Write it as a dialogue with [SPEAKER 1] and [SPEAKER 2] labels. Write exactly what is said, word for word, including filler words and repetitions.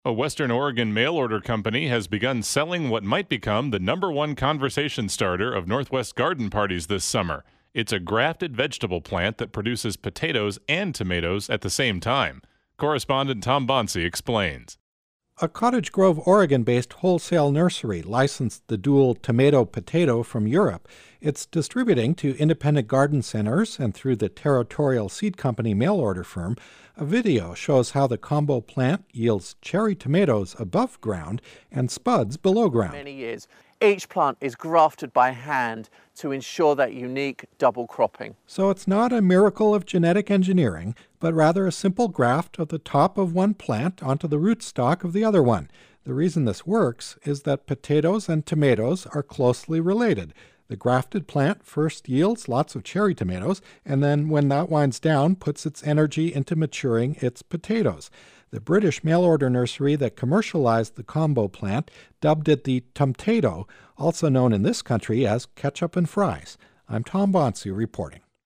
[SPEAKER 1] A Western Oregon mail order company has begun selling what might become the number one conversation starter of Northwest garden parties this summer. It's a grafted vegetable plant that produces potatoes and tomatoes at the same time. Correspondent Tom Bonsi explains.
[SPEAKER 2] A Cottage Grove, Oregon-based wholesale nursery licensed the dual tomato-potato from Europe. It's distributing to independent garden centers and through the Territorial Seed Company mail-order firm. A video shows how the combo plant yields cherry tomatoes above ground and spuds below ground.
[SPEAKER 3] Many years. Each plant is grafted by hand to ensure that unique double cropping.
[SPEAKER 2] So it's not a miracle of genetic engineering, but rather a simple graft of the top of one plant onto the rootstock of the other one. The reason this works is that potatoes and tomatoes are closely related. The grafted plant first yields lots of cherry tomatoes, and then when that winds down, puts its energy into maturing its potatoes. The British mail-order nursery that commercialized the combo plant dubbed it the Tumtato, also known in this country as ketchup and fries. I'm Tom Bonsi reporting.